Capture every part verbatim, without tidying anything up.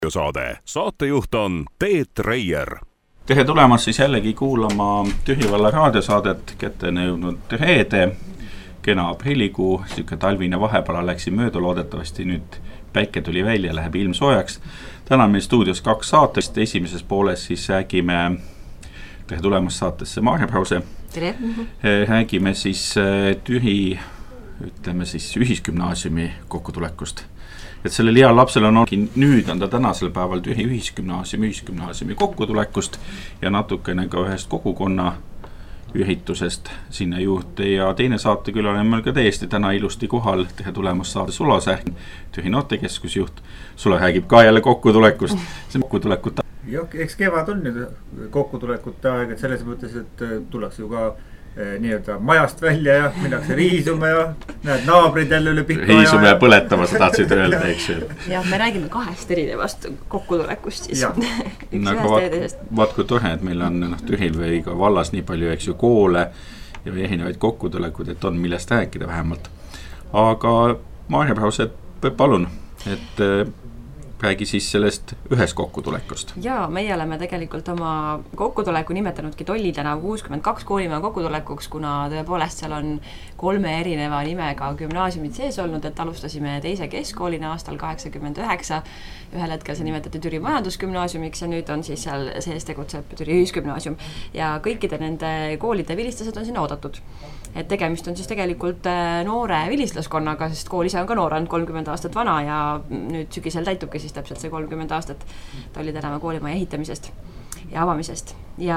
Saade. Saatejuht on Teet Reier. Tere tulemast siis jällegi kuulama Tühi valla raadiosaadet, kätte nõudnud reede, kena aprillikuu, siuke talvine vahepala läksi mööda, loodetavasti nüüd päike tuli välja, läheb ilm soojaks. Täna on meil stuudios kaks saatest, esimeses pooles siis räägime, tere tulemast saatesse Maarja Brause. Tere. Räägime siis Tühi, ütleme siis ühisgümnaasiumi kokkutulekust. Et sellel heal lapsel on ongi, nüüd on ta tänasel päeval Tühi ühisgümnaasiumi, ühisgümnaasiumi kokkutulekust ja natukene ka ühest kogukonna üritusest sinna juurde. Ja teine saatekülaline on meil ka täiesti täna ilusti kohal, tere tulemast saade Sulo Sähk, Tühi noortekeskusjuht. Sulo räägib ka jälle kokkutulekust. See kokkutulekut. Jah, eks kevad on nüüd kokkutulekute aeg, et selles mõttes, et tullakse ju ka nii-öelda majast välja ja minnakse riisume ja näed naabrid jälle üle pikka riisume ja põletama, sa tahtsid öelda, eks ju. Jah, me räägime kahest erinevast kokkutulekust siis. Nagu vaat, vaat kui tohe, et meil on no, Tühil või ka vallas nii palju, eks ju, koole ja erinevaid kokkutulekud, et on millest rääkida vähemalt. Aga Maarja Brause, palun, et räägi siis sellest ühes kokkutulekust. Jaa, meie oleme tegelikult oma kokkutuleku nimetanudki Tolli tänav kuuskümmend kaks koolimaja kokkutulekuks, kuna tõepoolest seal on kolme erineva nimega gümnaasiumid sees olnud, et alustasime teise keskkoolina aastal kaheksakümmend üheksa. Ühel hetkel see nimetati Türi majandusgümnaasiumiks ja nüüd on siis seal sees tegutseb Türi ühisgümnaasium. Ja kõikide nende koolide vilistlased on sinna oodatud. Et tegemist on siis tegelikult noore vilistlaskonnaga, sest kool ise on ka noor, on kolmkümmend aastat vana ja nüüd sügisel täitubki siis täpselt see kolmkümmend aastat Tolli tänava koolimaja ehitamisest ja avamisest. Ja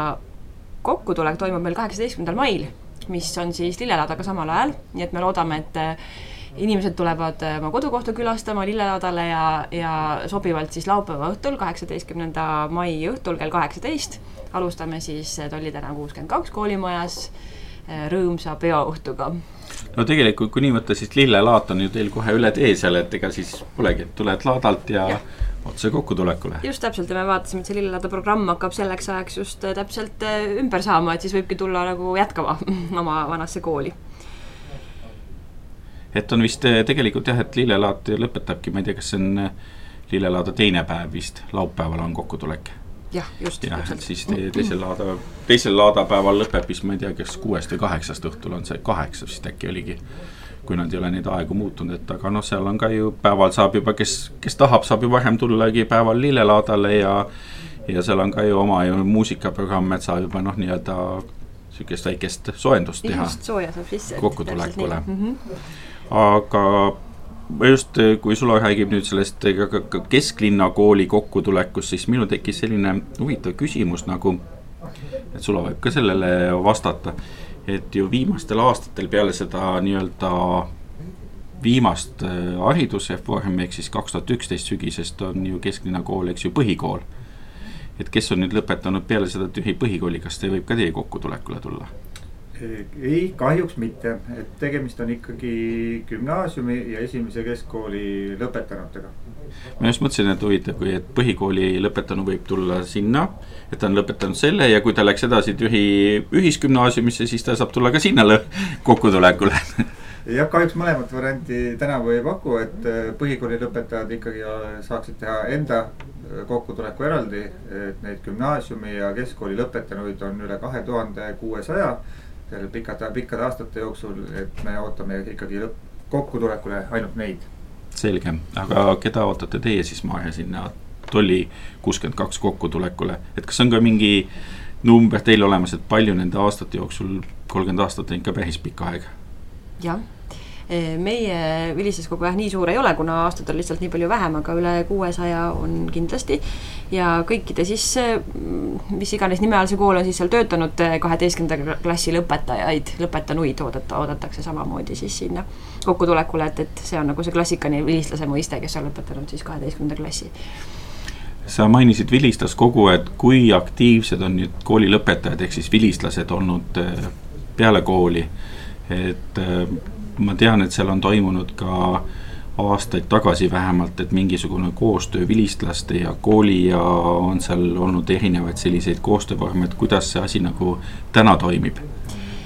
kokkutulek toimub meil kaheksateistkümnendal mail, mis on siis Lillelaadaga samal ajal, nii et me loodame, et inimesed tulevad oma kodukohta külastama Lillelaadale ja, ja sobivalt siis laupäeva õhtul, kaheksateistkümnenda mai õhtul kell kaheksateist. Alustame siis Tolli tänav kuuskümmend kaks koolimajas rõõmsa peoõhtuga. No tegelikult, kui nii võtta, siis Lillelaat on ju teil kohe üle tee seal, et ega siis polegi, et tuled laadalt ja, ja otse kokkutulekule. Just täpselt, ja me vaatasime, et see Lillelaada programm hakkab selleks ajaks just täpselt ümber saama, et siis võibki tulla nagu jätkama oma vanasse kooli. Et on vist tegelikult jah, et Lillelaat lõpetabki, ma ei tea, kas see on Lillelaada teine päev vist, laupäeval on kokkutulek. Jah, just. Ja, et siis te, teisel, laada, teisel laadapäeval lõpeb, mis ma ei tea, kas kuuest või kaheksast õhtul on see kaheksa, siis äkki oligi, kui nad ei ole neid aegu muutunud, et aga noh, seal on ka ju päeval saab juba, kes, kes tahab, saab ju varem tullagi päeval Lillelaadale ja, ja seal on ka ju oma ju muusikaprogramm, et saab juba noh, nii-öelda sükest väikest soendust teha. Just sooja saab sisse. Kokkutulekule. Mm-hmm. Aga just, kui Sulo räägib nüüd sellest kesklinna kooli kokkutulekust, siis minu tekkis selline huvitav küsimus nagu, et Sulo võib ka sellele vastata, et ju viimastel aastatel peale seda nii-öelda viimast haridusreformi, ehk siis kaks tuhat üksteist sügisest on ju kesklinna kool, eks ju põhikool. Et kes on nüüd lõpetanud peale seda Tühi põhikooli, kas te võib ka teie kokkutulekule tulla? Ei, kahjuks mitte, et tegemist on ikkagi gümnaasiumi ja esimese keskkooli lõpetanutega. Ma just mõtlesin, et huvitav, kui et põhikooli lõpetanu võib tulla sinna, et ta on lõpetanud selle ja kui ta läks edasi Tühi ühisgümnaasiumisse, siis ta saab tulla ka sinna lõ- kokkutulekule. Jah, kahjuks mõlemat varianti tänavu ei paku, et põhikooli lõpetajad ikkagi saaksid teha enda kokkutuleku eraldi, et neid gümnaasiumi ja keskkooli lõpetanuid on üle kahe tuhande kuuesaja pikkade, pikkade aastate jooksul, et me ootame ikkagi kokkutulekule ainult neid. Selge, aga keda ootate teie siis Maarja sinna Tolli kuuskümmend kaks kokkutulekule, et kas on ka mingi number teil olemas, et palju nende aastate jooksul, kolmkümmend aastat on ikka päris pikk aeg? Jah, meie vilistlaskogu jah nii suur ei ole, kuna aastad on lihtsalt nii palju vähem, aga üle kuuesaja on kindlasti ja kõikide siis, mis iganes nime all see kool on siis seal töötanud kaheteistkümnenda klassi lõpetajaid, lõpetanuid oodata, oodatakse samamoodi siis sinna kokkutulekule, et, et see on nagu see klassikani vilistlase mõiste, kes on lõpetanud siis kaheteistkümnenda klassi. Sa mainisid vilistlaskogu, et kui aktiivsed on nüüd kooli lõpetajad, ehk siis vilistlased olnud peale kooli, et ma tean, et seal on toimunud ka aastaid tagasi vähemalt, et mingisugune koostöö vilistlaste ja kooli ja on seal olnud erinevaid selliseid koostöövorme, et kuidas see asi nagu täna toimib?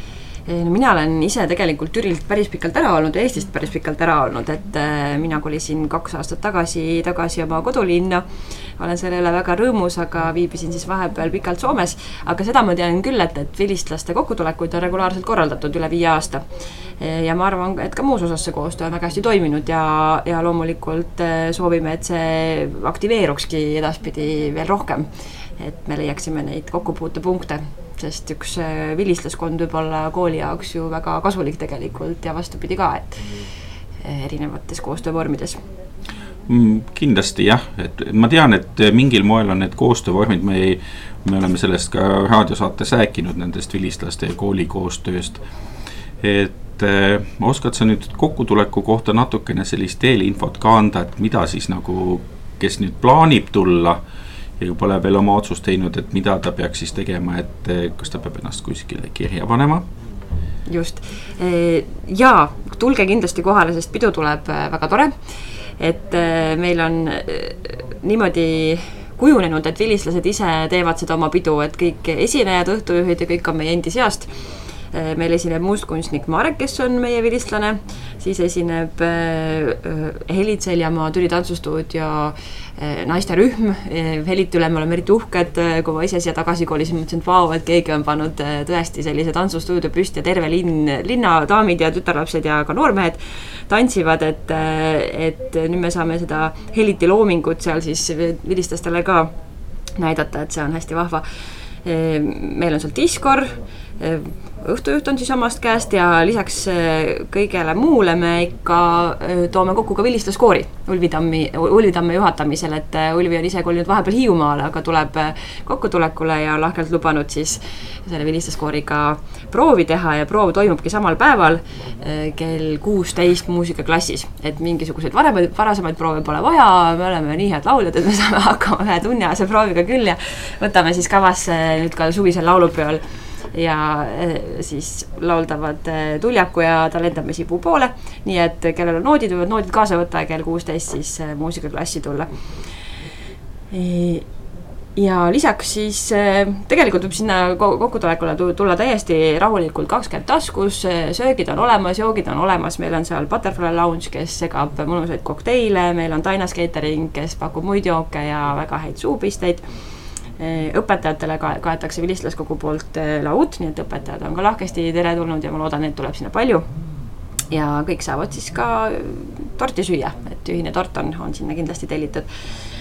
Mina olen ise tegelikult Türilt päris pikalt ära olnud, Eestist päris pikalt ära olnud, et mina kolisin kaks aastat tagasi, tagasi oma kodulinna. Olen selle üle väga rõõmus, aga viibisin siis vahepeal pikalt Soomes. Aga seda ma tean küll, et, et vilistlaste kokkutulekuid on regulaarselt korraldatud üle viie aasta. Ja ma arvan, et ka muus osas see koostöö on väga hästi toiminud ja, ja loomulikult soovime, et see aktiveerukski edaspidi veel rohkem. Et me leiaksime neid kokkupuutepunkte, sest üks vilistlaskond võib olla kooli jaoks ju väga kasulik tegelikult ja vastupidi ka, et erinevates koostöövormides. Kindlasti jah, et ma tean, et mingil moel on need koostöövormid, me, ei, me oleme sellest ka raadiosaates rääkinud nendest vilistlaste ja kooli koostööst, et eh, oskad sa nüüd kokkutuleku kohta natukene sellist eelinfot ka anda, et mida siis nagu, kes nüüd plaanib tulla ja pole veel oma otsust teinud, et mida ta peaks siis tegema, et kas ta peab ennast kuskile kirja panema? Just. Ja tulge kindlasti kohale, sest pidu tuleb väga tore. Et meil on niimoodi kujunenud, et vilistlased ise teevad seda oma pidu, et kõik esinejad, õhtujuhid ja kõik on meie endi seast. Meil esineb muustkunstnik Marek, kes on meie vilistlane, siis esineb Helit Seljamaa Türi tantsustuudio naisterühm. Helit üle me oleme eriti uhked, kui ma ise siia tagasi kolisin, mõtlesin, et vau, et keegi on pannud tõesti sellise tantsustuudio püsti ja terve linn, linna daamid ja tütarlapsed ja ka noormehed tantsivad, et, et nüüd me saame seda Heliti loomingut seal siis vilistlastele ka näidata, et see on hästi vahva. Meil on seal diskor, õhtujuht on siis omast käest ja lisaks kõigele muule me ikka toome kokku ka vilistlaskoori Ulvitammi, Ulvitamme juhatamisel, et Ulvi on ise kolinud vahepeal Hiiumaale, aga tuleb kokkutulekule ja lahkelt lubanud siis selle vilistlaskooriga proovi teha ja proov toimubki samal päeval kell kuusteist muusikaklassis, et mingisuguseid varemaid, varasemaid proove pole vaja, me oleme nii head lauljad, et me saame hakkama ühe tunniajase prooviga küll ja võtame siis kavasse nüüd ka suvisel laulupeol ja siis lauldavad Tuljaku ja ta lendame Sibu poole, nii et kellel on noodid, võivad noodid kaasa võtta ja kell kuusteist siis muusikaklassi tulla. Ja lisaks siis tegelikult võib sinna kokkutulekule tulla täiesti rahulikult kakskümmend taskus, söögid on olemas, joogid on olemas, meil on seal Butterfly Lounge, kes segab mõnusaid kokteile, meil on Tainas Catering, kes pakub muid jooke ja väga häid suupisteid. Õpetajatele kaetakse vilistlaskogu poolt laud, nii et õpetajad on ka lahkesti tere tulnud ja ma loodan, et tuleb sinna palju. Ja kõik saavad siis ka torti süüa, et ühine tort on, on sinna kindlasti tellitud.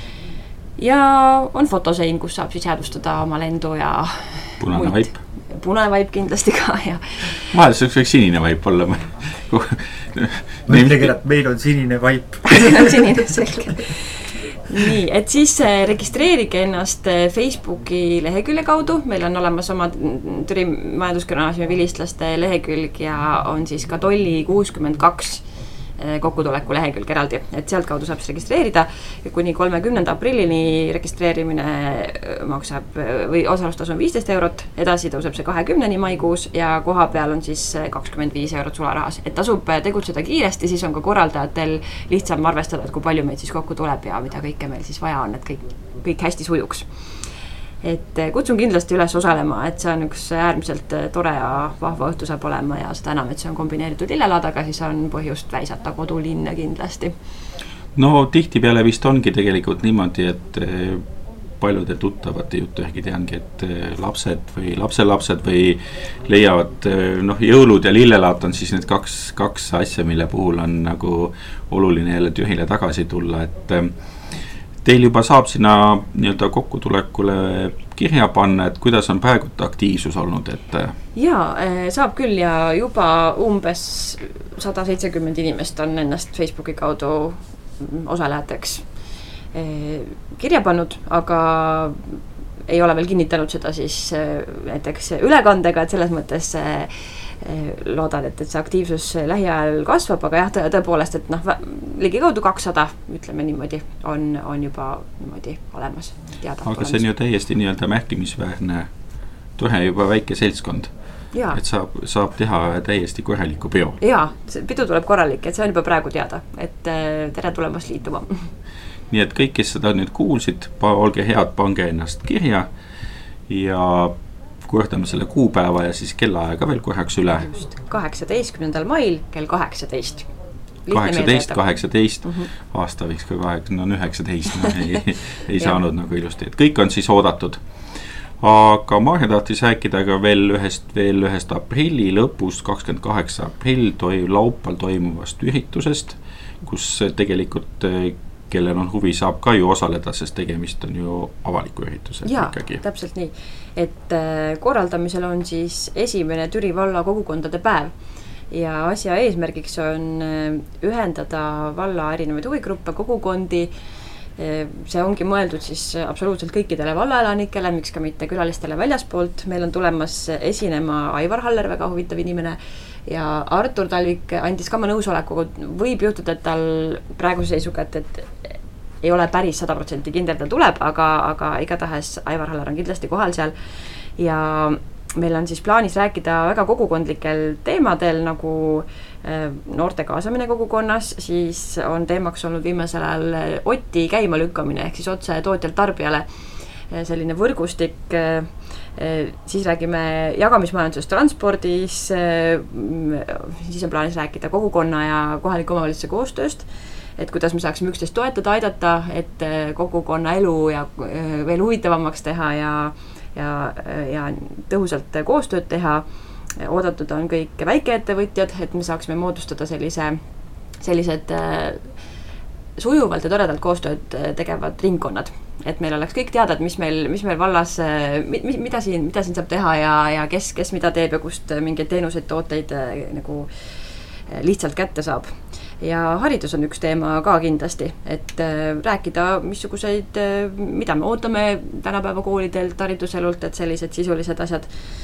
Ja on fotosein, kus saab siis jäädustada oma lendu ja punane vaip. Punane vaip kindlasti ka, ja vahel see võiks sinine vaip olla. Ma ütlegi, et meil on sinine vaip. Meil on sinine, selge. Nii, et siis registreerige ennast Facebooki lehekülje kaudu, meil on olemas oma Türi majandusgümnaasiumi vilistlaste lehekülg ja on siis ka Tolli kuuskümmend kaks kokkutuleku lehekülg eraldi, et sealt kaudu saab registreerida ja kuni kolmekümnenda aprillini registreerimine maksab või osalustasu on viisteist eurot, edasi tõuseb see kahekümneni maikuus ja koha peal on siis kakskümmend viis eurot sularahas, et tasub tegutseda kiiresti, siis on ka korraldajatel lihtsam arvestada, et kui palju meid siis kokku tuleb ja mida kõike meil siis vaja on, et kõik, kõik hästi sujuks. Et kutsun kindlasti üles osalema, et see on üks äärmiselt tore ja vahva õhtu saab olema ja seda enam, et see on kombineeritud lillelaadaga, siis on põhjust väisata kodulinna kindlasti. No tihti peale vist ongi tegelikult niimoodi, et paljude tuttavate juttu ehk teangi, et lapsed või lapselapsed või leiavad, noh, jõulud ja lillelaat on siis need kaks, kaks asja, mille puhul on nagu oluline jälle tühile tagasi tulla, et teil juba saab sinna nii-öelda kokkutulekule kirja panna, et kuidas on praegu aktiivsus olnud, et jaa, saab küll ja juba umbes sada seitsekümmend inimest on ennast Facebooki kaudu osalejateks kirja pannud, aga ei ole veel kinnitanud seda siis näiteks ülekandega, et selles mõttes loodan, et, et see aktiivsus lähiajal kasvab, aga jah, tõepoolest, et noh, ligi kaudu kakssada, ütleme niimoodi, on, on juba niimoodi olemas teada. Aga see on ju täiesti nii-öelda märkimisväärne tore juba väike seltskond, ja. Et saab, saab teha täiesti korraliku peo. Jaa, see pidu tuleb korralik, et see on juba praegu teada, et tere tulemast liituma. Nii et kõik, kes seda nüüd kuulsid, olge head, pange ennast kirja ja kordame selle kuupäeva ja siis kellaaega veel korraks üle. Just, kaheksateistkümnendal mail kell kaheksateist. kaheksateist, kaheksateist, uh-huh. aasta võiks ka kaheksa, no üheksateist, no ei, ei saanud nagu ilusti, et kõik on siis oodatud. Aga Maarja tahtis rääkida ka veel ühest, veel ühest aprilli lõpust, kakskümmend kaheksa aprill toi, laupal toimuvast üritusest, kus tegelikult kellel on huvi, saab ka ju osaleda, sest tegemist on ju avaliku üritusega. Jaa, ikkagi. Täpselt nii. Et korraldamisel on siis esimene Türi valla kogukondade päev ja asja eesmärgiks on ühendada valla erinevaid huvigruppe, kogukondi. See ongi mõeldud siis absoluutselt kõikidele vallaelanikele, miks ka mitte külalistele väljaspoolt. Meil on tulemas esinema Aivar Haller, väga huvitav inimene, ja Artur Talvik andis ka ma nõusoleku, võib juhtuda, et tal praeguse seisuga, et, et ei ole päris sada protsenti kindel, ta tuleb, aga, aga igatahes Aivar Haller on kindlasti kohal seal ja meil on siis plaanis rääkida väga kogukondlikel teemadel, nagu noorte kaasamine kogukonnas, siis on teemaks olnud viimasel ajal Oti käima lükkamine, ehk siis otse tootjalt tarbijale selline võrgustik, siis räägime jagamismajandusest transpordis, siis on plaanis rääkida kogukonna ja kohaliku omavalitsuse koostööst, et kuidas me saaksime üksteist toetada, aidata, et kogukonna elu ja veel huvitavamaks teha ja ja, ja tõhusalt koostööd teha. Oodatud on kõik väikeettevõtjad, et me saaksime moodustada sellise, sellised sujuvalt ja toredalt koostööd tegevad ringkonnad, et meil oleks kõik teada, et mis meil, mis meil vallas, mis, mida, siin, mida siin saab teha ja, ja kes, kes mida teeb ja kust mingeid teenuseid, tooteid nagu lihtsalt kätte saab. Ja haridus on üks teema ka kindlasti, et rääkida missuguseid, mida me ootame tänapäeva koolidelt, hariduselult, et sellised sisulised asjad.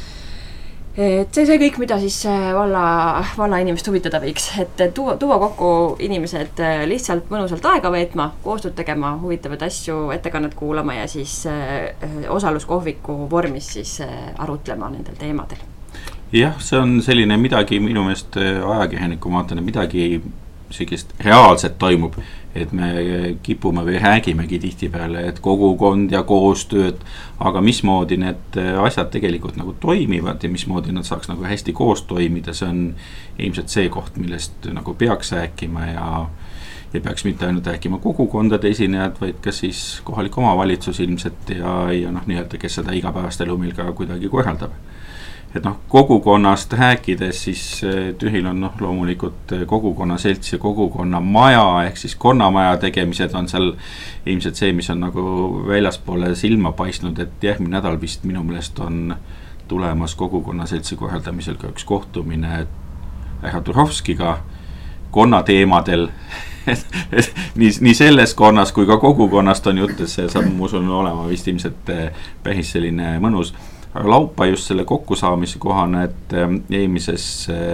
Et see, see kõik, mida siis valla, valla inimest huvitada võiks, et tuua, tuua kokku inimesed lihtsalt mõnusalt aega veetma, koostööd tegema, huvitavad asju, ettekannet kuulama ja siis osaluskohviku vormis siis arutlema nendel teemadel. Jah, see on selline midagi minu meelest ajakirjaniku vaatane, midagi sellist reaalselt toimub, et me kipume või räägimegi tihtipeale, et kogukond ja koostööd, aga mismoodi need asjad tegelikult nagu toimivad ja mismoodi nad saaks nagu hästi koos toimida, see on ilmselt see koht, millest nagu peaks rääkima ja, ja peaks mitte ainult rääkima kogukondade esinejad, vaid ka siis kohalik omavalitsus ilmselt ja, ja noh, nii-öelda, kes seda igapäevast elu meil ka kuidagi korraldab. Et noh, kogukonnast rääkides, siis Türil on noh, loomulikult kogukonna selts ja kogukonna maja, ehk siis konnamaja tegemised on seal ilmselt see, mis on nagu väljaspoole silma paistnud, et järgmine nädal vist minu meelest on tulemas kogukonna seltsi korraldamisel ka üks kohtumine Härra Turovskiga konnateemadel. nii, nii selles konnas kui ka kogukonnast on jutt, et see saab muusun olema vist ilmselt päris selline mõnus. Laupa just selle kokkusaamise kohana, et eelmises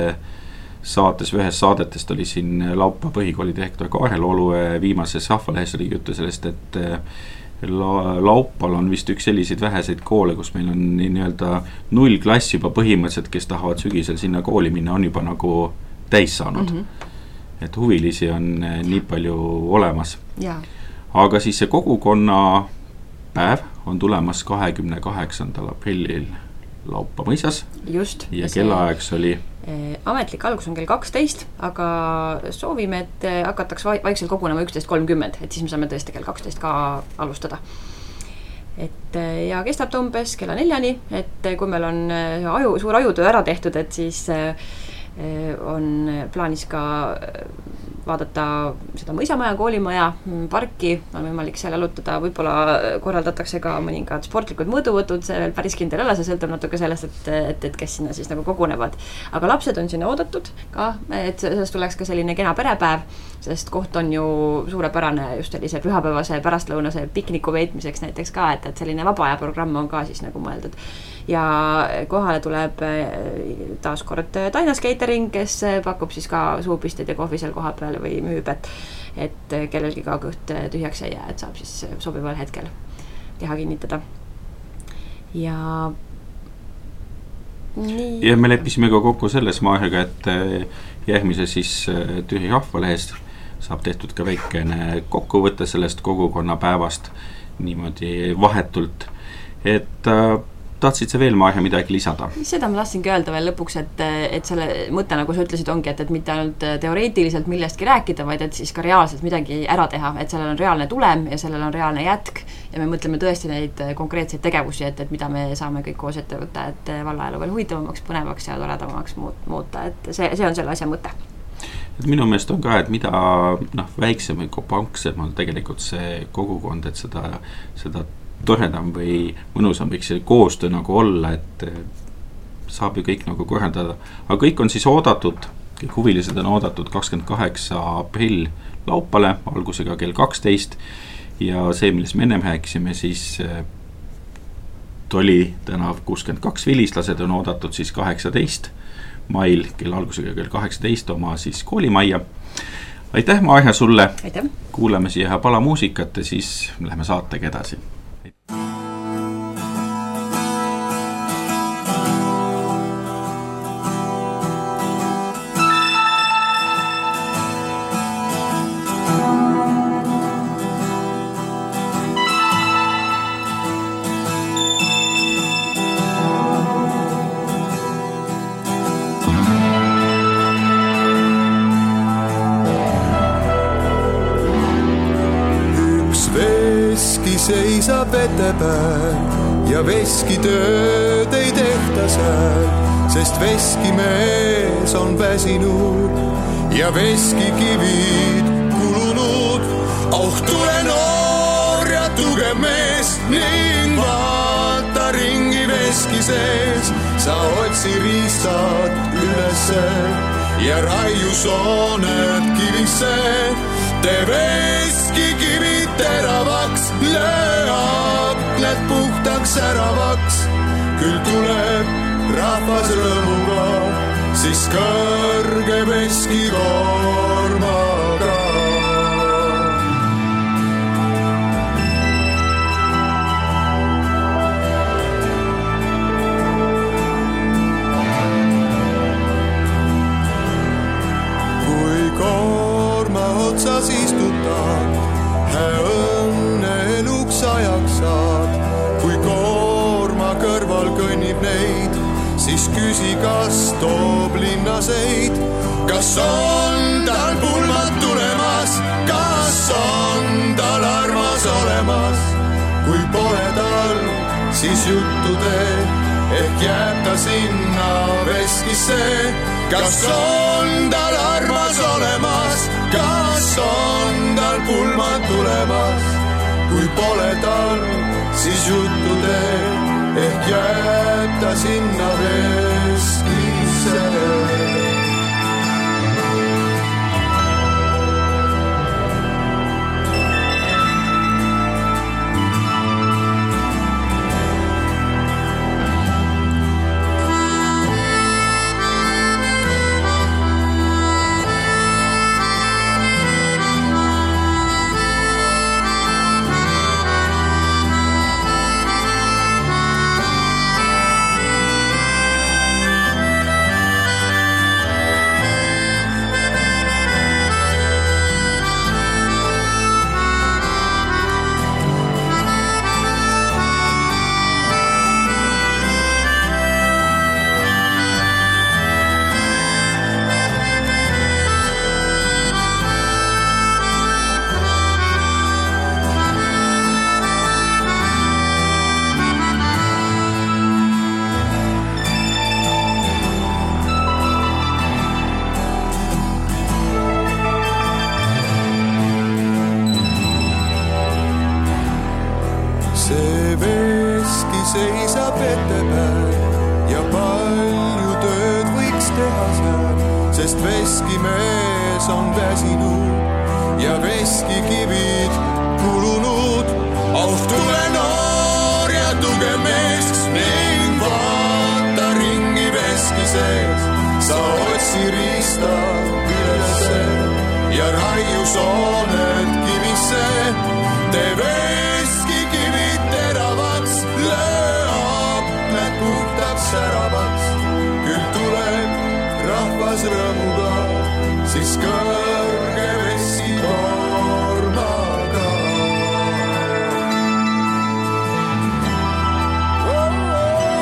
saates või ühes saadetest oli siin Laupa põhikooli direktor Kaarel Olue viimases rahvalehes oli juttu sellest, et la, Laupal on vist üks selliseid väheseid koole, kus meil on nii-öelda null klass juba põhimõtteliselt, kes tahavad sügisel sinna kooli minna, on juba nagu täis saanud. Mm-hmm. Et huvilisi on nii palju olemas. Ja. Aga siis see kogukonna päev on tulemas kahekümne kaheksandal aprillil Laupa mõisas. Just. Ja kellaaegs oli? Ametlik algus on kell kaksteist, aga soovime, et hakataks vaikselt kogunema üksteist kolmkümmend, et siis me saame tõesti kell kaksteist ka alustada. Et, ja kestab ta umbes kella neljani, et kui meil on aju, suur ajutöö ära tehtud, et siis on plaanis ka vaadata seda mõisamaja, koolimaja, parki, on võimalik seal alutada, võib-olla korraldatakse ka mõningad sportlikud mõõduvõtud, see veel päris kindel ole, see sõltub natuke sellest, et, et, et kes sinna siis nagu kogunevad. Aga lapsed on sinna oodatud ka, et sellest tuleks ka selline kena perepäev, sest koht on ju suurepärane just sellise pühapäevase pärastlõunase pikniku veetmiseks näiteks ka, et, et selline vaba aja programm on ka siis nagu mõeldud. Ja kohale tuleb taas kord Tainas Catering, kes pakub siis ka suupistid ja kohvi seal koha peal või müüb, et, et kellelgi ka kõht tühjaks ei jää, et saab siis sobival hetkel keha kinnitada. Ja nii. Ja me leppisime ka kokku selles Maarjaga, et järgmise siis Türi rahvalehest saab tehtud ka väikene kokkuvõte sellest kogukonna päevast niimoodi vahetult, et tahtsid sa veel, Maarja, midagi lisada? Seda ma tahtsingi öelda veel lõpuks, et, et selle mõte, nagu sa ütlesid, ongi, et, et mitte ainult teoreetiliselt millestki rääkida, vaid et siis ka reaalselt midagi ära teha, et sellel on reaalne tulem ja sellel on reaalne jätk ja me mõtleme tõesti neid konkreetseid tegevusi, et, et mida me saame kõik koos ette võtta, et vallaelu veel huvitavamaks, põnevaks ja toredamaks muuta, et see, see on selle asja mõte. Et minu meelest on ka, et mida noh, väiksem või kompanksem on tegelikult see kogukond, et seda, seda toredam või mõnusam võiks see koostöö nagu olla, et saab ju kõik nagu korraldada. Aga kõik on siis oodatud, kõik huvilised on oodatud kakskümmend kaheksa aprill laupale, algusega kell kaksteist ja see, milles me ennem rääkisime, siis Toli tänav kuuskümmend kaks vilistlased on oodatud siis kaheksateist mail, kell algusega kell kaheksateist oma siis koolimajja. Aitäh, Maarja, sulle! Aitäh! Kuuleme siia pala muusikat ja siis lähme saatega edasi. Seisab vete peal ja veskitööd ei tehta seal, sest veskimees on väsinud ja veskikivid kulunud. Oh, tule noor ja tugev mees ning vaata ringi veski sees. Sa otsi riistad ülesse ja raiu sooned kivisse. Tee veskikivid teravaks, löö akned puhtaks säravaks. Küll tuleb rahvas rõõmuga, siis kõrge veskivormaga. Kui koorma otsas istutad, õnne eluks ajaks saad. Kui koorma kõrval kõnnib neid, siis küsi, kas toob linnaseid. Kas on tal pulmad tulemas, kas on tal armas olemas. Kui pole tal, siis juttu tee, ehk jääb ta sinna veskisse. Kas on tal armas olemas, kas on tal pulmad tulemas. Kui pole tal, siis juttu tee, ehk jääb ta sinna veskisse. Seisab vete peal ja palju tööd võiks teha seal, sest veskimees on väsinud ja veskikivid kulunud. Oh, tule noor ja tugev mees ning vaata ringi veski sees. Sa otsi riista ülesse ja raiu sooned kivisse. Tee veskikivid teravaks, säravaks. Küll tuleb rahvas rõõmuga, siis kõrge veskivormaga.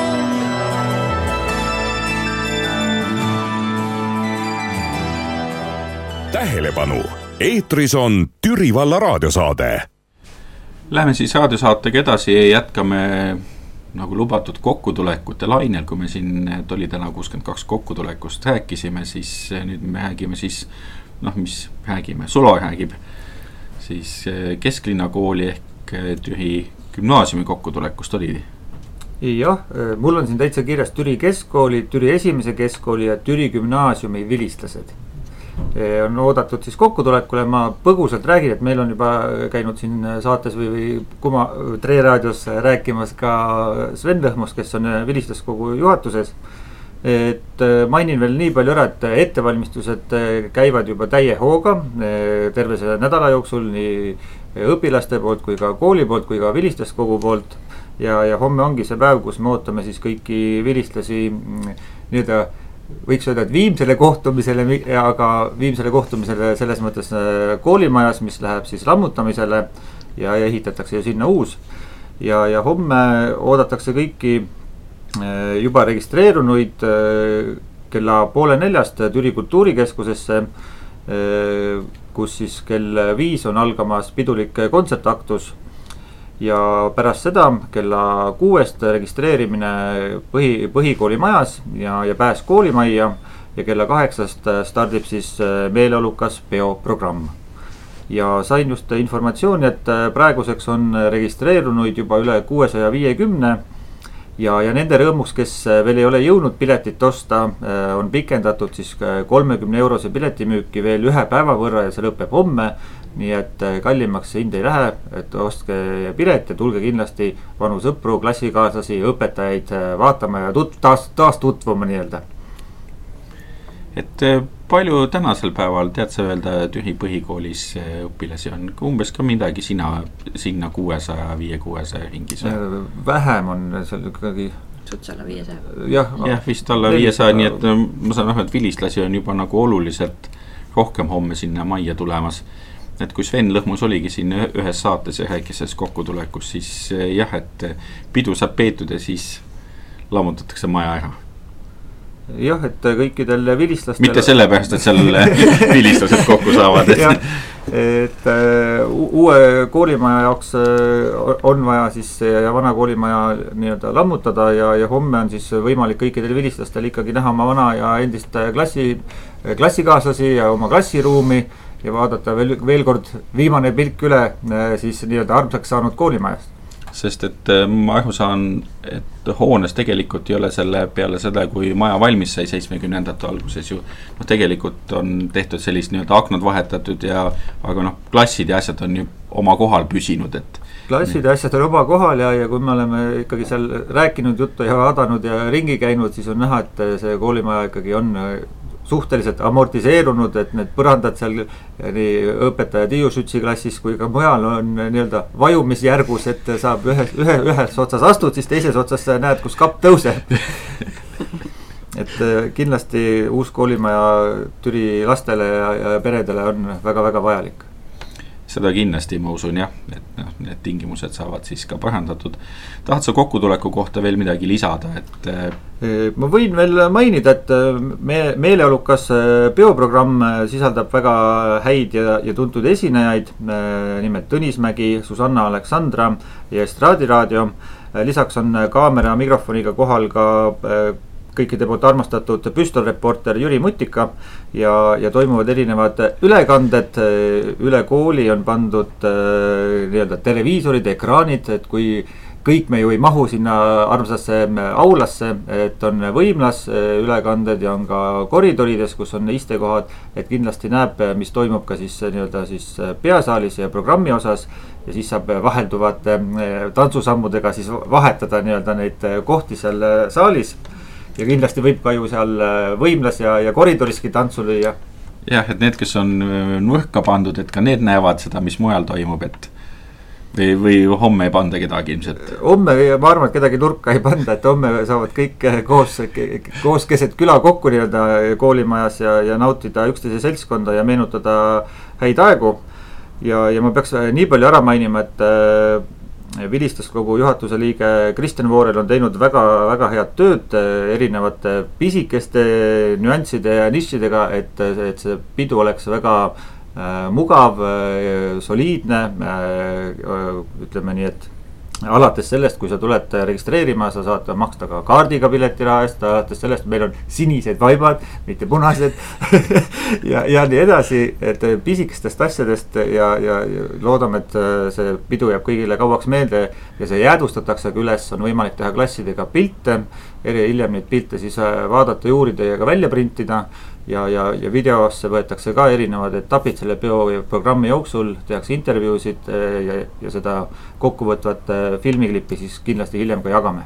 tähelepanu. Eetris on Türi valla raadiosaade. Läheme siis raadiosaatega edasi ja jätkame nagu lubatud kokkutulekute lainel, kui me siin Tolli tänav kuuskümmend kaks kokkutulekust rääkisime, siis nüüd me räägime siis, noh mis räägime, Sulo räägib siis Kesklinna kooli ehk Türi gümnaasiumi kokkutulekust oli. Jah, mul on siin täitsa kirjas Türi keskkooli, Türi esimese keskkooli ja Türi gümnaasiumi vilistlased. On oodatud siis kokkutulekule, ma põgusalt räägin, et meil on juba käinud siin saates või, või Kuma Tre raadios rääkimas ka Sven Lõhmus, kes on vilistlaskogu juhatuses. Et mainin veel nii palju ära, et ettevalmistused käivad juba täie hooga terve selle nädala jooksul nii õpilaste poolt kui ka kooli poolt kui ka vilistlaskogu poolt. Ja, ja homme ongi see päev, kus me ootame siis kõiki vilistlasi nii-öelda võiks öelda, et viimsele kohtumisele, aga viimsele kohtumisele selles mõttes koolimajas, mis läheb siis lammutamisele ja, ja ehitatakse ju sinna uus. Ja, ja homme oodatakse kõiki juba registreerunuid kella poole neljast Türi kultuurikeskusesse, kus siis kell viis on algamas pidulik kontsertaktus. Ja pärast seda kella kuuest registreerimine põhi, põhikooli majas ja, ja pääs koolimajja ja kella kaheksast stardib siis meeleolukas peoprogramm. Ja sain just informatsiooni, et praeguseks on registreerunuid juba üle kuuesaja viiekümne ja, ja nende rõõmuks, kes veel ei ole jõudnud piletit osta, on pikendatud siis kolmekümne eurose piletimüüki veel ühe päeva võrra ja see lõpeb homme. Nii et kallimaks hind ei lähe, et ostke pilet ja tulge kindlasti vanu sõpru, klassikaaslasi, õpetajaid vaatama ja tut, taas, taas tutvuma nii-öelda. Et palju tänasel päeval tead sa öelda Türi põhikoolis õpilasi on? Umbes ka midagi sina, sinna kuuesaja viie kuuesaja ringis? Vähem on seal ikkagi suts alla viiesaja. Jah, jah, vist alla viiesaja, nii et ma saan aru, et vilistlasi on juba nagu oluliselt rohkem homme sinna majja tulemas. Et kui Sven Lõhmus oligi siin ühes saates ja rääkises kokkutulekus, siis jah, et pidu saab peetud ja siis lammutatakse maja ära. Jah, et kõikidel vilistlastel... Mitte sellepärast, et seal vilistlased kokku saavad. Et, ja, et uue koolimaja jaoks on vaja siis ja vana koolimaja nii-öelda lammutada ja, ja homme on siis võimalik kõikidel vilistlastel ikkagi näha oma vana ja endist klassi, klassikaaslasi ja oma klassiruumi ja vaadata veel, veel kord viimane pilk üle siis nii-öelda armsaks saanud koolimajast. Sest et ma aru saan, et hoones tegelikult ei ole selle peale seda, kui maja valmis sai seitsmekümnendate alguses ju, noh tegelikult on tehtud sellist nii-öelda aknad vahetatud ja, aga noh, klassid ja asjad on ju oma kohal püsinud, et klassid ja asjad on oma kohal ja, ja kui me oleme ikkagi seal rääkinud juttu ja adanud ja ringi käinud, siis on näha, et see koolimaja ikkagi on suhteliselt amortiseerunud, et need põrandad seal nii õpetaja Tiiusütsi klassis kui ka mujal on nii-öelda vajumisjärgus, et saab ühes, ühe, ühes otsas astud, siis teises otsas näed, kus kapp tõuseb. Et kindlasti uus koolimaja Türi lastele ja, ja peredele on väga-väga vajalik. Seda kindlasti ma usun jah, et noh, need tingimused saavad siis ka parandatud. Tahad sa kokkutuleku kohta veel midagi lisada? Et ma võin veel mainida, et me, meeleolukas peoprogramm sisaldab väga häid ja, ja tuntud esinejaid, nimelt Tõnismägi, Susanna Aleksandra ja Estradiraadio. Lisaks on kaamera mikrofoniga kohal ka kõikide poolt armastatud püstolreporter Jüri Mutika ja, ja toimuvad erinevad ülekanded. Üle kooli on pandud nii-öelda televiisorid, ekraanid, et kui kõik me ju ei mahu sinna armsasse aulasse, et on võimlas ülekanded ja on ka koridorides, kus on istekohad, et kindlasti näeb, mis toimub ka siis nii-öelda siis peasaalis ja programmi osas ja siis saab vahelduvate tantsusammudega siis vahetada nii-öelda neid kohti seal saalis. Ja kindlasti võib ka ju seal võimlas ja, ja koridoriski tantsu lüüa. Jah, et need, kes on nurka pandud, et ka need näevad seda, mis mujal toimub, et või, või homme ei panda kedagi ilmselt? Homme, ma arvan, et kedagi nurka ei panda, et homme saavad kõik koos, koos keset küla kokku nii-öelda koolimajas ja, ja nautida üksteise seltskonda ja meenutada häid aegu. Ja, ja ma peaks nii palju ära mainima, et Vilistlaskogu juhatuse liige Kristjan Voorel on teinud väga, väga head tööd erinevate pisikeste nüansside ja nišidega, et, et see pidu oleks väga mugav, soliidne, ütleme nii, et alates sellest, kui sa tuled registreerima, sa saad maksta ka kaardiga piletiraha eest, alates sellest meil on sinised vaibad, mitte punased ja, ja nii edasi, et pisikestest asjadest ja, ja, ja loodame, et see pidu jääb kõigile kauaks meelde ja see jäädustatakse üles, on võimalik teha klassidega pilte, eri hiljem neid pilte siis vaadata, juurida ja ka välja printida. Ja, ja, ja videosse võetakse ka erinevad etapid selle peo ja programmi jooksul, tehakse intervjuusid ja, ja seda kokkuvõtvat filmiklippi siis kindlasti hiljem ka jagame.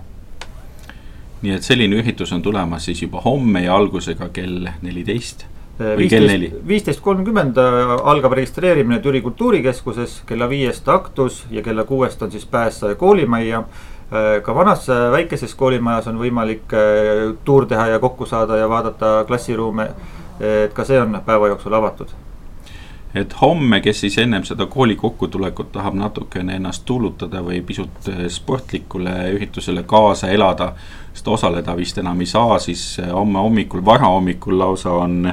Nii et selline üritus on tulemas siis juba homme ja algusega kell neliteist või kell neli? viisteist kolmkümmend algab registreerimine Türi Kultuurikeskuses, kella viiest aktus ja kella kuuest on siis pääs koolimajja. Ka vanas väikeses koolimajas on võimalik tuur teha ja kokku saada ja vaadata klassiruume, et ka see on päeva jooksul avatud. Et homme, kes siis ennem seda kooli kokkutulekut tahab natukene ennast tuulutada või pisut sportlikule üritusele kaasa elada, sest osaleda vist enam ei saa, siis homme hommikul, varahommikul lausa on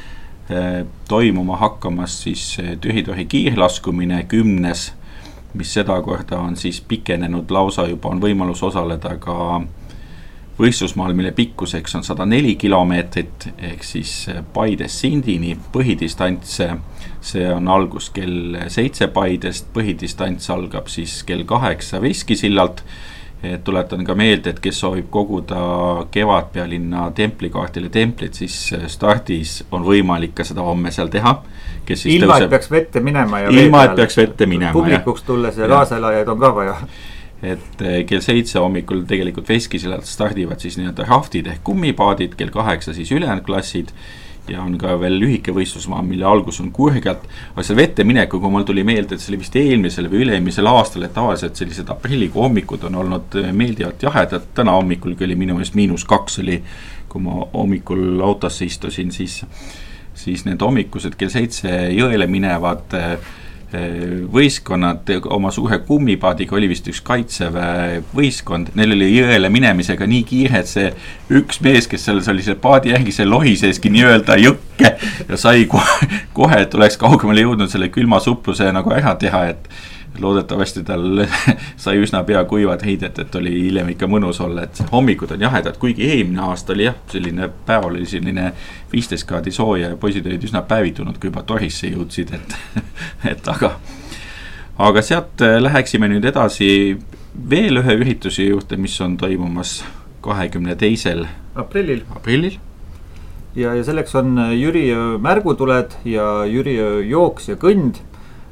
toimuma hakkamas siis tühitohi kiirlaskumine kümnes, mis seda korda on siis pikenenud lausa, juba on võimalus osaleda ka võistlusmaal, mille pikkuseks on sada neli kilomeetrit, ehk siis Paidest Sindini põhidistants, see on algus kell seitse Paidest, põhidistants algab siis kell kaheksa Veskisillalt. Tuletan ka meelde, et kes soovib koguda Kevadpealinna templikaartile templit, siis stardis on võimalik ka seda homme seal teha. Kes siis ilma, tõuseb... et peaks vette minema ja ilma, et peaks vette minema. Publikuks tulles ja kaaselajaid on ka vaja. Et kell seitse hommikul tegelikult Veskisillalt stardivad siis nii-öelda raftid ehk kummipaadid, kell kaheksa siis ülejäänud klassid ja on ka veel lühike võistlusmaa, mille algus on kurgelt. Aga selle vette mineku, kui mul tuli meelde, et see oli vist eelmisel või üle-eelmisel aastal, et tavaliselt sellised aprillikuu hommikud on olnud meeldivalt jahedad. Täna hommikul, kui oli minu eest miinus kaks oli, kui ma hommikul autosse istusin, siis, siis need hommikused kell seitse jõele minevad võistkonnad oma suure kummipaadiga, oli vist üks kaitseväe võistkond, neil oli jõele minemisega nii kiire, et see üks mees, kes selles oli see paadi järgi, see lohiseski nii-öelda jõkke ja sai kohe, kohe, et oleks kaugemale jõudnud selle külma supluse nagu ära teha, et loodetavasti tal sai üsna pea kuivad heidet, et oli hiljem ikka mõnus olla, et hommikud on jahedad, kuigi eelmine aasta oli jah, selline päeval oli selline viisteist kraadi sooja ja poisid olid üsna päevitunud, kui juba torisse jõudsid, et, et aga, aga sealt läheksime nüüd edasi veel ühe ürituse juurde, mis on toimumas kahekümne teisel aprillil. aprillil. Ja, ja selleks on Jüri märgutuled ja Jüri jooks ja kõnd.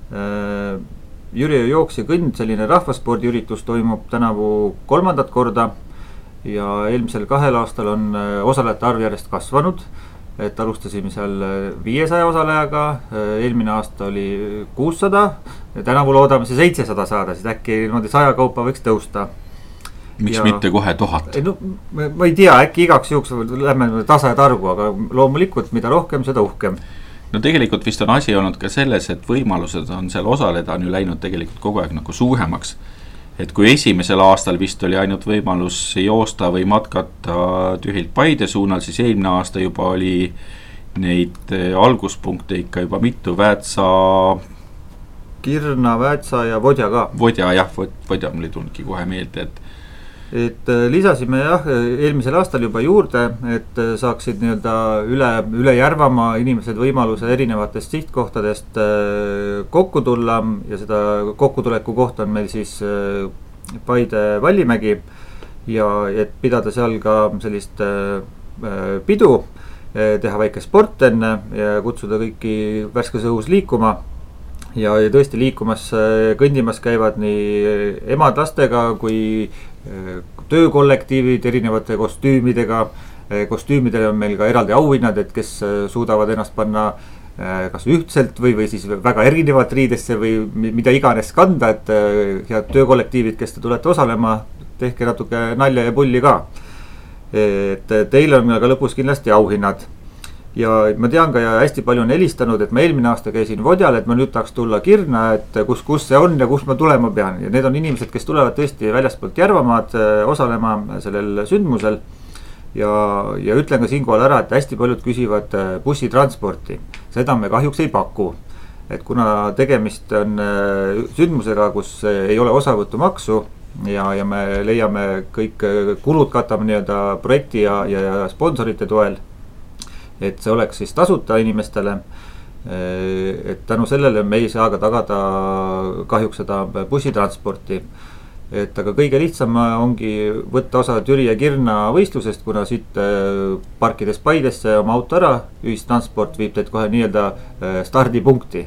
Jüri jooks ja kõnd, selline rahvaspordiüritus toimub tänavu kolmandat korda ja eelmisel kahel aastal on osalejate arv järjest kasvanud, et alustasime seal viiesaja osalejaga, eelmine aasta oli kuussada ja tänavu loodame see seitsesada saada, siis äkki niimoodi saja kaupa võiks tõusta. Miks ja, mitte kohe tuhat? No, ma ei tea, äkki igaks juhuks lähme tasa ja targu, aga loomulikult mida rohkem, seda uhkem. No tegelikult vist on asi olnud ka selles, et võimalused on seal osaleda on ju läinud tegelikult kogu aeg nagu suuremaks. Et kui esimesel aastal vist oli ainult võimalus joosta või matkata Türilt Paide suunal, siis eelmine aasta juba oli neid alguspunkte ikka juba mitu, Väätsa... Kirna, Väätsa ja Vodja ka. Vodja, jah, Vodja mul ei tulnudki kohe meelde, et et lisasime jah, eelmisel aastal juba juurde, et saaksid nii-öelda üle, üle Järvamaa inimesed võimaluse erinevatest sihtkohtadest kokku tulla ja seda kokkutuleku kohta on meil siis Paide Vallimägi ja et pidada seal ka sellist pidu, teha väike sport enne ja kutsuda kõiki värskes õhus liikuma ja, ja tõesti liikumas, kõndimas käivad nii emad lastega kui töökollektiivid erinevate kostüümidega. Kostüümidele on meil ka eraldi auhinnad, et kes suudavad ennast panna kas ühtselt või, või siis väga erinevat riidesse või mida iganes kanda, et head töökollektiivid, kes te tulete osalema, tehke natuke nalja ja pulli ka. Et teil on ka lõpus kindlasti auhinnad. Ja ma tean ka ja hästi palju on helistanud, et ma eelmine aasta käisin Vodjal, et ma nüüd tahaks tulla Kirna, et kus, kus see on ja kus ma tulema pean. Ja need on inimesed, kes tulevad tõesti väljaspoolt Järvamaad osalema sellel sündmusel. Ja, ja ütlen ka siinkohal ära, et hästi paljud küsivad bussitransporti. Seda me kahjuks ei paku. et kuna tegemist on sündmusega, kus ei ole osavõtumaksu ja, ja me leiame kõik kulud katame nii-öelda projekti ja, ja, ja sponsorite toel, et see oleks siis tasuta inimestele, et tänu sellele me ei saa ka tagada kahjuks seda bussitransporti. Et aga kõige lihtsam ongi võtta osa Türi ja Kirna võistlusest, kuna siit parkides Paidesse oma auto ära, ühistransport viib teid kohe nii-öelda stardipunkti.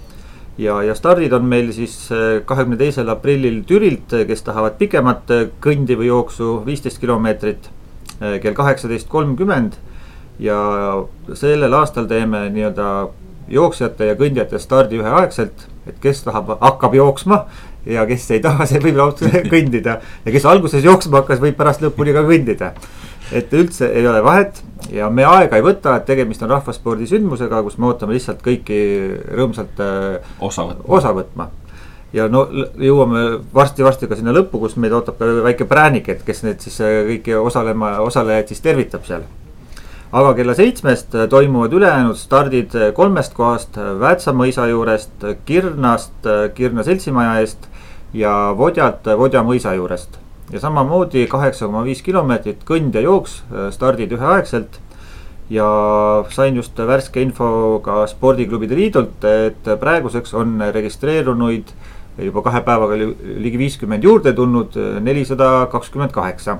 Ja, ja stardid on meil siis kahekümne teisel aprillil Türilt, kes tahavad pikemat kõndi või jooksu viisteist kilomeetrit kell kaheksateist kolmkümmend. Ja sellel aastal teeme nii-öelda jooksjate ja kõndijate stardi üheaegselt, et kes tahab, hakkab jooksma ja kes ei taha, see võib kõndida ja kes alguses jooksma hakkas, võib pärast lõpuni ka kõndida. Et üldse ei ole vahet ja me aega ei võta, et tegemist on rahvaspordisündmusega, kus me ootame lihtsalt kõiki rõõmsalt osa võtma. Osa võtma. Ja no jõuame varsti-varsti ka sinna lõppu, kus meid ootab ka väike präänik, et kes need siis kõiki osalema, osalejad siis tervitab seal. Aga kella seitsmest toimuvad ülejäänud stardid kolmest kohast, Väätsa mõisa juurest, Kirnast, Kirna seltsimaja eest ja Vodjalt, Vodja mõisa juurest. Ja samamoodi kaheksa koma viis kilomeetrit kõnd ja jooks, stardid üheaegselt. Ja sain just värske info ka spordiklubide liidult, et praeguseks on registreerunuid juba kahe päevaga ligi viiskümmend juurde tulnud nelisada kakskümmend kaheksa.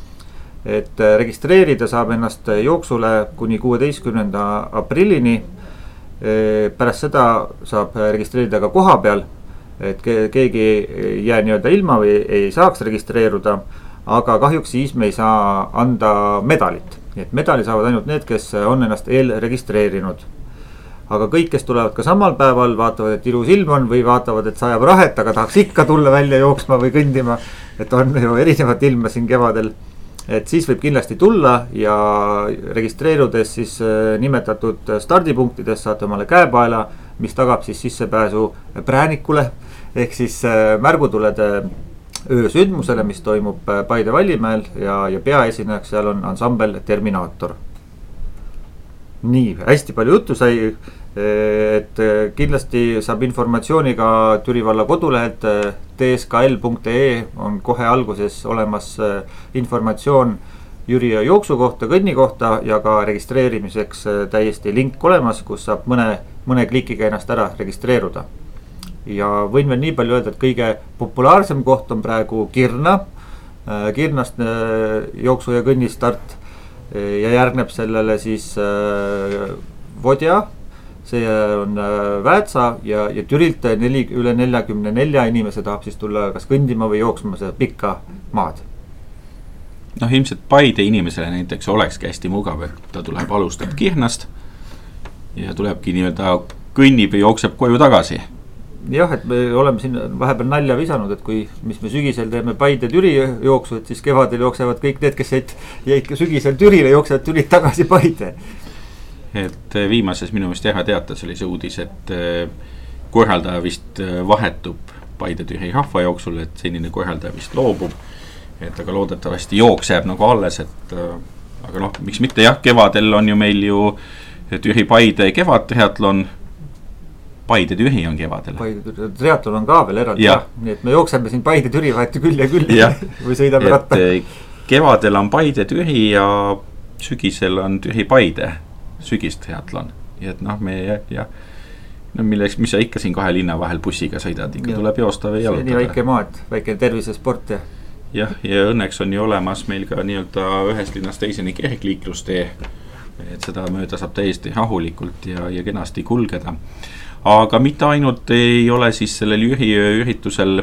Et registreerida saab ennast jooksule kuni kuueteistkümnenda aprillini. Pärast seda saab registreerida ka koha peal, et keegi jää nii-öelda ilma või ei saaks registreeruda, aga kahjuks siis me ei saa anda medalit. Et medali saavad ainult need, kes on ennast eelregistreerinud. Aga kõik, kes tulevad ka samal päeval, vaatavad, et ilus ilm on või vaatavad, et sajab rahet, aga tahaks ikka tulla välja jooksma või kõndima, et on ju erinevat ilma siin kevadel. Et siis võib kindlasti tulla ja registreerudes siis nimetatud stardipunktides saate omale käepaela, mis tagab siis sissepääsu präänikule ehk siis märgutulede öösündmusele, mis toimub Paide Vallimäel ja, ja peaesinejaks seal on ansambel Terminaator. Nii, hästi palju juttu sai, et kindlasti saab informatsiooni ka Türi valla kodulehelt t s k l punkt e on kohe alguses olemas informatsioon Jüri jooksu kohta, kõnni kohta ja ka registreerimiseks täiesti link olemas, kus saab mõne, mõne klikiga ennast ära registreeruda. Ja võin veel nii palju öelda, et kõige populaarsem koht on praegu Kirna, Kirnast jooksu ja kõnni start ja järgneb sellele siis Vodja, see on Väätsa ja, ja Türilt neli, üle neljakümne nelja inimese tahab siis tulla kas kõndima või jooksma seda pikka maad. Noh, ilmselt Paide inimesele näiteks olekski hästi mugav, et ta tuleb alustab Kirnast ja tulebki nii-öelda kõnnib ja jookseb koju tagasi. Jah, et me oleme siin vahepeal nalja visanud, et kui, mis me sügisel teeme Paide Türi jooksu, et siis kevadel jooksevad kõik need, kes jäid, jäid sügisel Türile, jooksevad Türid tagasi Paide. Et viimases minu meelest jah teatas oli see uudis, et korraldaja vist vahetub Paide Türi rahvajooksul, et senine korraldaja vist loobub, et aga loodetavasti jookseb nagu alles, et aga noh, miks mitte jah, kevadel on ju meil ju Türi Paide kevad triatlon, Paide Türi on kevadel. Paide triatlon on ka veel eraldi, nii et me jookseme siin Paide Türi vahetu küll ja küll ja. Või sõidame ratta. Kevadel on Paide Türi ja sügisel on Türi Paide sügist triatlon. Ja et noh, me ja, ja no milleks, mis sa ikka siin kahe linna vahel bussiga sõidad, ikka ja. Tuleb joosta või jalutada. See nii väike maad, väike tervisesport ja. Jah, ja õnneks on ju olemas meil ka nii-öelda ühest linnast teiseni kergliiklustee, et seda mööda saab täiesti rahulikult ja, ja kenasti kulgeda. Aga mitte ainult ei ole siis sellel üritusel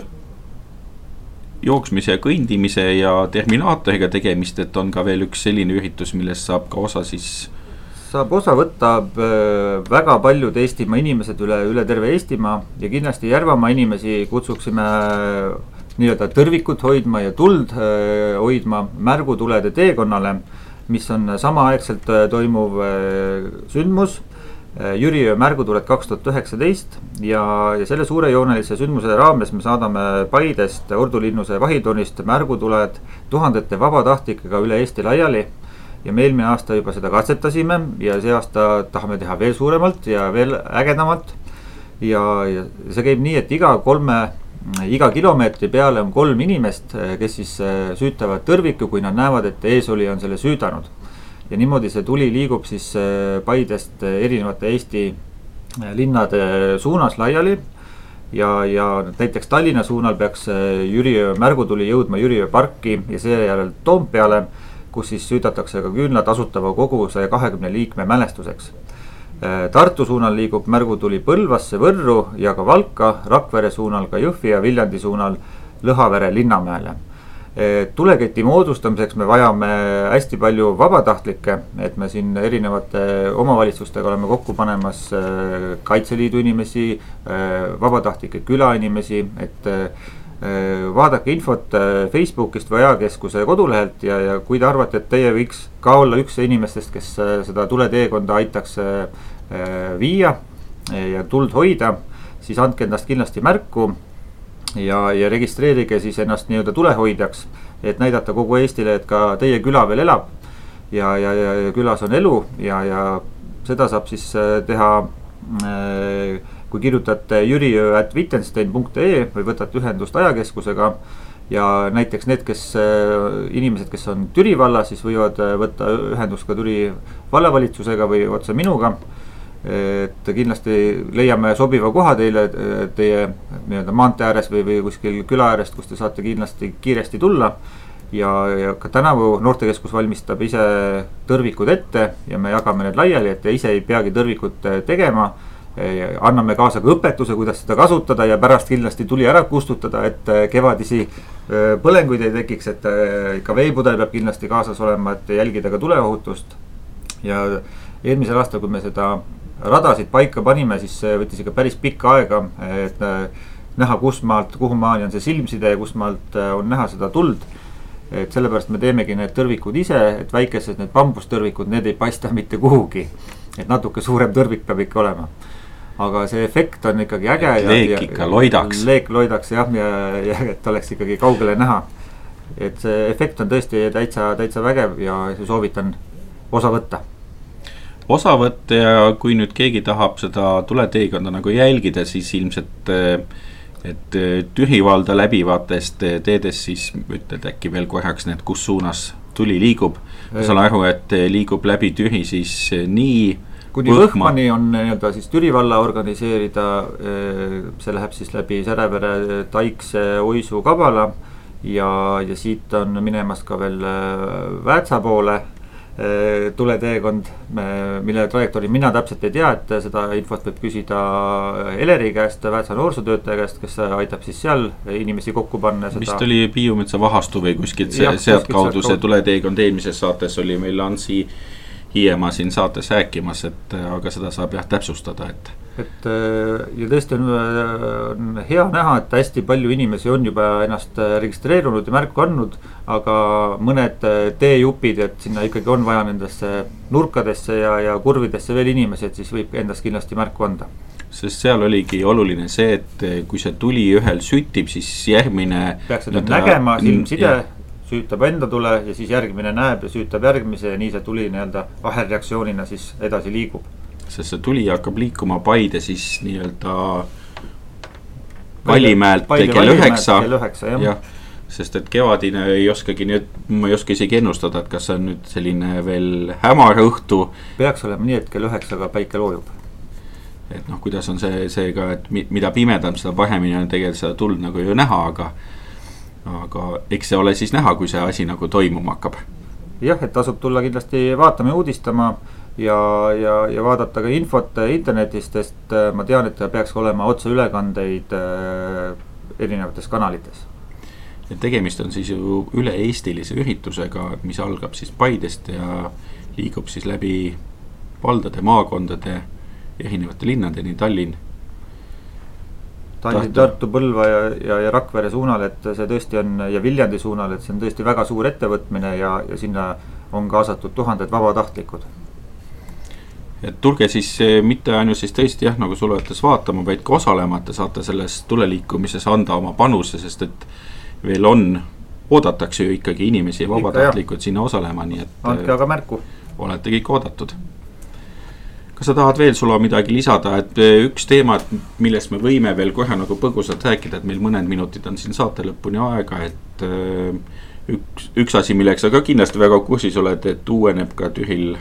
jooksmise ja kõndimise ja Terminaatoriga tegemist, et on ka veel üks selline üritus, millest saab ka osa siis saab osa võtta väga paljud Eestimaa inimesed üle, üle terve Eestimaa ja kindlasti Järvamaa inimesi kutsuksime nii-öelda tõrvikut hoidma ja tuld hoidma märgutulede teekonnale, mis on samaaegselt toimuv sündmus Jüri märgutuled kaks tuhat üheksateist ja, ja selle suurejoonelise sündmuse raames me saadame Paidest Ordu linnuse vahitornist märgutuled tuhandete vabatahtlikega üle Eesti laiali ja me eelmine aasta juba seda katsetasime ja see aasta tahame teha veel suuremalt ja veel ägedamalt ja, ja see käib nii, et iga kolme, iga kilomeetri peale on kolm inimest, kes siis süütavad tõrviku, kui nad näevad, et eesolija on selle süüdanud. Ja niimoodi see tuli liigub siis Paidest erinevate Eesti linnade suunas laiali ja, ja näiteks Tallinna suunal peaks Jüriöö märgutuli jõudma Jüriöö parki ja seejärel Toompeale, kus siis süüdatakse ka küünlad Asutava Kogu saja kahekümne liikme mälestuseks. Tartu suunal liigub märgutuli Põlvasse, Võrru ja ka Valka, Rakvere suunal ka Jõhvi ja Viljandi suunal Lõhavere Linnamäele. Tuleketi moodustamiseks me vajame hästi palju vabatahtlikke, et me siin erinevate omavalitsustega oleme kokku panemas Kaitseliidu inimesi, vabatahtlikke külainimesi, et vaadake infot Facebookist või ajakeskuse kodulehelt ja, ja kui te arvate, et teie võiks ka olla üks inimestest, kes seda tuleteekonda aitaks viia ja tuld hoida, siis andke endast kindlasti märku ja, ja registreerige siis ennast nii-öelda tulehoidjaks, et näidata kogu Eestile, et ka teie küla veel elab ja, ja, ja külas on elu ja, ja seda saab siis teha kui kirjutate jüriöö at wittenstein punkt ee või võtate ühendust ajakeskusega ja näiteks need, kes inimesed, kes on Türi vallas, siis võivad võtta ühendust ka Türi vallavalitsusega või otse minuga. Et kindlasti leiame sobiva koha teile teie nii-öelda maantee ääres või, või kuskil küla äärest, kus te saate kindlasti kiiresti tulla ja, ja ka tänavu noortekeskus valmistab ise tõrvikud ette ja me jagame need laiali, et te ise ei peagi tõrvikut tegema. Anname kaasa ka õpetuse, kuidas seda kasutada ja pärast kindlasti tuli ära kustutada, et kevadisi põlenguid ei tekiks, et ka veepudel peab kindlasti kaasas olema, et jälgida ka tuleohutust. Ja eelmisel aastal, kui me seda radasid paika panime, siis võttis ikka päris pikka aega, et näha kus maalt, kuhu maani on see silmside ja kus maalt on näha seda tuld. Et sellepärast me teemegi need tõrvikud ise, et väikesed need bambustõrvikud, need ei paista mitte kuhugi. Et natuke suurem tõrvik peab ikka olema. Aga see efekt on ikkagi äge. Leek ja, ikka loidaks. Leek loidaks jah, ja, ja et oleks ikkagi kaugele näha. Et see efekt on tõesti täitsa, täitsa vägev ja soovitan osa võtta. Osa võtta ja kui nüüd keegi tahab seda tuleteekonda nagu jälgida, siis ilmselt et Türivalda läbivaatest teedes siis ütled äkki veel korraks need, kus suunas tuli liigub. Ma saan aru, et liigub läbi Türi siis nii kuni Võhmani on nii-öelda siis Türi valla organiseerida, see läheb siis läbi Särevere, Taikse, Oisu, Kabala ja, ja siit on minemas ka veel Väätsa poole tuleteekond, mille trajektoori mina täpselt ei tea, et seda infot võib küsida Eleri käest, Väätsa noorsootöötaja käest, kes aitab siis seal inimesi kokku panna seda. Vist oli Piiumetsa vahastu või kuskilt see, sealt kaudu see tuleteekond eelmises saates oli meil Ansi Hiiemaa siin saates rääkimas, et aga seda saab jah täpsustada, et et ja tõesti on, on hea näha, et hästi palju inimesi on juba ennast registreerunud ja märku andnud, aga mõned teejupid, et sinna ikkagi on vaja nendesse nurkadesse ja, ja kurvidesse veel inimesi, et siis võib endast kindlasti märku anda. Sest seal oligi oluline see, et kui see tuli ühel sütib, siis järgmine peaks seda nägema, silmside süütab enda tule ja siis järgmine näeb ja süütab järgmise ja nii see tuli nii-öelda vahelreaktsioonina siis edasi liigub. Sest see tuli hakkab liikuma Paide siis nii-öelda Valimäelt kell üheksa. Ja, sest et kevadine ei oskagi nüüd, ma ei oska isegi ennustada, et kas see on nüüd selline veel hämar õhtu. Peaks olema nii, et kell üheksaga päike loojub. Et noh, kuidas on see, see ka, et mida pimedam, seda paremini on tegelikult seda tuld nagu ju näha, aga aga eks see ole siis näha, kui see asi nagu toimuma hakkab. Jah, et tasub tulla kindlasti vaatama ja uudistama ja, ja, ja vaadata ka infot internetist, sest ma tean, et peaks olema otse ülekandeid erinevates kanalites. Ja tegemist on siis ju üle-eestilise üritusega, mis algab siis Paidest ja liigub siis läbi valdade, maakondade, erinevate linnade, nii Tallinn, Tallinn, Tartu, Põlva ja, ja, ja Rakvere suunal, et see tõesti on ja Viljandi suunal, et see on tõesti väga suur ettevõtmine ja, ja sinna on kaasatud tuhanded vabatahtlikud. Et tulge siis mitte ainult siis tõesti jah, nagu sulle ütles vaatama, vaid ka osalema, et saate selles tuleliikumises anda oma panuse, sest et veel on, oodatakse ju ikkagi inimesi ja vabatahtlikud sinna osalema, nii et andke aga märku. Olete kõik oodatud. kas sa tahad veel sulle midagi lisada, et üks teema, millest me võime veel kohe nagu põgusalt rääkida, et meil mõned minutid on siin saate lõpuni aega, et üks, üks asi, milleks sa ka kindlasti väga kursis oled, et uueneb ka Türil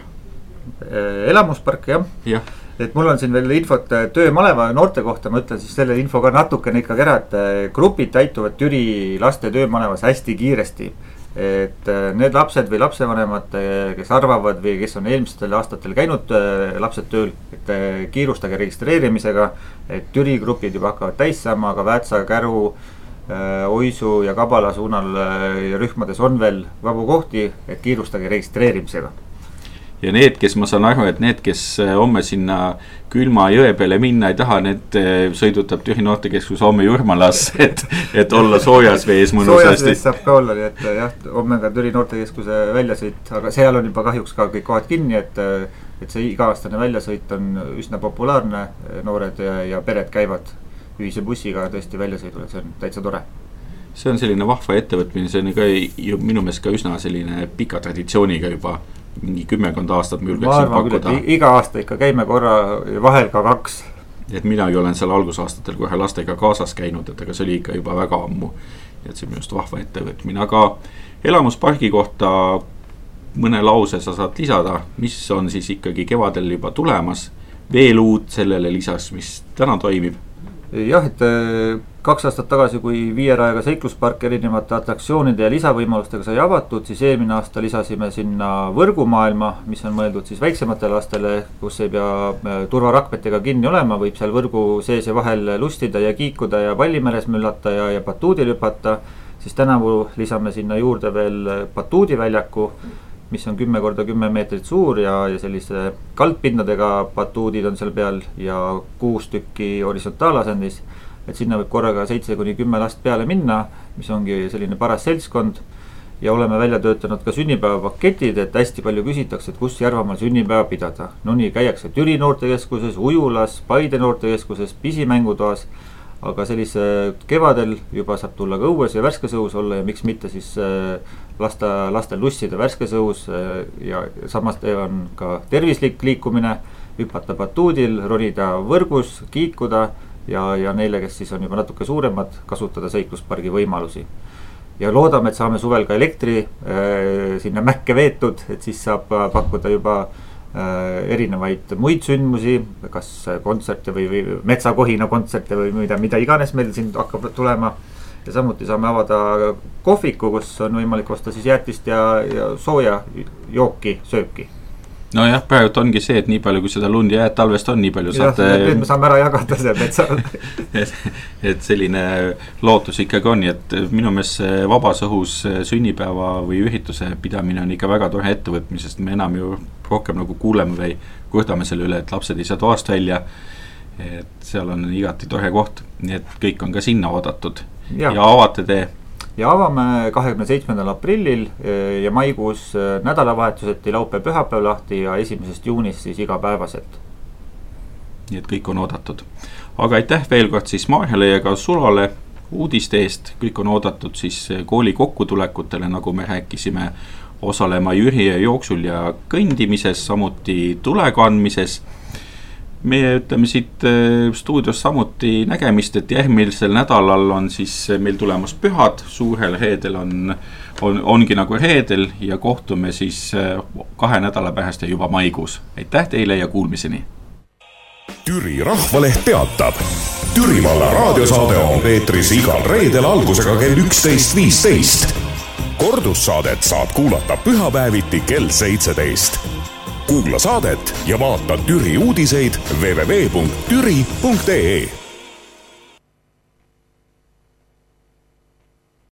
elamuspark, jah ja. Et mul on siin veel infot töömaleva noorte kohta, ma ütlen siis selle info ka natukene ikkagi ära, et grupid täituvad Türi laste töömalevas hästi kiiresti. Et need lapsed või lapsevanemad, kes arvavad või kes on eelmistel aastatel käinud lapsed tööl, et kiirustage registreerimisega, et Türi grupid juba hakkavad täis saama, aga Väätsa, Käru, Oisu ja Kabala suunal ja rühmades on veel vabu kohti, et kiirustage registreerimisega. Ja need, kes ma saan aru, et need, kes homme sinna külma jõe peale minna ei taha, need sõidutab Türi noortekeskus homme Jurmalas, et, et olla soojas vees mõnusasti. Soojas vees saab ka olla, nii et jah, homme ka Türi noortekeskuse väljasõit, aga seal on juba kahjuks ka kõik kohad kinni, et, et see iga-aastane väljasõit on üsna populaarne, noored ja, ja pered käivad ühise bussiga tõesti väljasõidul, see on täitsa tore. See on selline vahva ettevõtmine, see on ka ju minu meelest ka üsna selline pika traditsiooniga juba mingi kümmekond aastat me julgeksin pakkuda. Iga aasta ikka käime korra, vahel ka kaks. Et minagi olen seal algusaastatel kohe lastega kaasas käinud, et aga see oli ikka juba väga ammu. Et see on minust vahva ettevõtmine, aga elamuspargi kohta mõne lause sa saad lisada, mis on siis ikkagi kevadel juba tulemas, veel uut sellele lisas, mis täna toimib. Jah, et kaks aastat tagasi, kui Viierajaga seikluspark erinevate atraktsioonide ja lisavõimalustega sai avatud, siis eelmine aasta lisasime sinna võrgumaailma, mis on mõeldud siis väiksematele lastele, kus ei pea turvarakmetega kinni olema, võib seal võrgu sees ja vahel lustida ja kiikuda ja pallimeres müllata ja, ja batuudil hüpata, siis tänavu lisame sinna juurde veel batuudiväljaku, mis on kümme korda kümme meetrit suur ja, ja sellise kaldpindadega batuudid on seal peal ja kuus tükki horisontaalasendis. Et sinna võib korraga seitse kuni kümme last peale minna, mis ongi selline paras seltskond. Ja oleme välja töötanud ka sünnipäevapaketid, et hästi palju küsitakse, et kus Järvamaal sünnipäeva pidada. No nii käiakse Türi noortekeskuses, Ujulas, Paide noortekeskuses, pisimängutoas. Aga sellise kevadel juba saab tulla ka õues ja värskes õus olla ja miks mitte siis lasta, lastel lussida värskes õus ja samas on ka tervislik liikumine, hüpata batuudil, ronida võrgus, kiikuda ja, ja neile, kes siis on juba natuke suuremad, kasutada seikluspargi võimalusi. Ja loodame, et saame suvel ka elektri äh, sinna mäkke veetud, et siis saab pakkuda juba erinevaid muid sündmusi, kas kontserte või, või metsakohina kontserte või mida, mida iganes meil siin hakkab tulema. Ja samuti saame avada kohviku, kus on võimalik osta siis jäätist ja, ja sooja jooki, sööki. No jah, praegu ongi see, et nii palju kui seda lund ja jääd talvest on, nii palju saate... Ja, nüüd me saame ära jagada seal metsal. et, et selline lootus ikkagi on, et minu meelest see vabas õhus sünnipäeva või ürituse pidamine on ikka väga tore ettevõtmine, sest me enam ju rohkem nagu kuuleme või kurdame selle üle, et lapsed ei saa toast välja. Et seal on igati tore koht, nii et kõik on ka sinna oodatud ja, ja avate te... Ja avame kahekümne seitsmendal aprillil ja maikuus nädalavahetuseti laupäev pühapäev lahti ja esimesest juunist siis igapäevaselt. Nii et kõik on oodatud. Aga aitäh veel kord siis Maarjale ja ka Sulale uudiste eest. Kõik on oodatud siis kooli kokkutulekutele, nagu me rääkisime, osalema Jüri jooksul ja kõndimises, samuti tulekandmises. Meie ütleme siit stuudios samuti nägemist, et järgmisel nädalal on siis meil tulemas pühad, suurel reedel on, on, ongi nagu reedel ja kohtume siis kahe nädala pärast ja juba maikuus. Aitäh teile ja kuulmiseni! Türi Rahvaleht teatab. Türi valla raadiosaade on Peetris igal reedel algusega kell üksteist viisteist. Kordussaadet saad kuulata pühapäeviti kell seitseteist. Kuula saadet ja vaata Türi uudiseid w w w punkt türi punkt e e.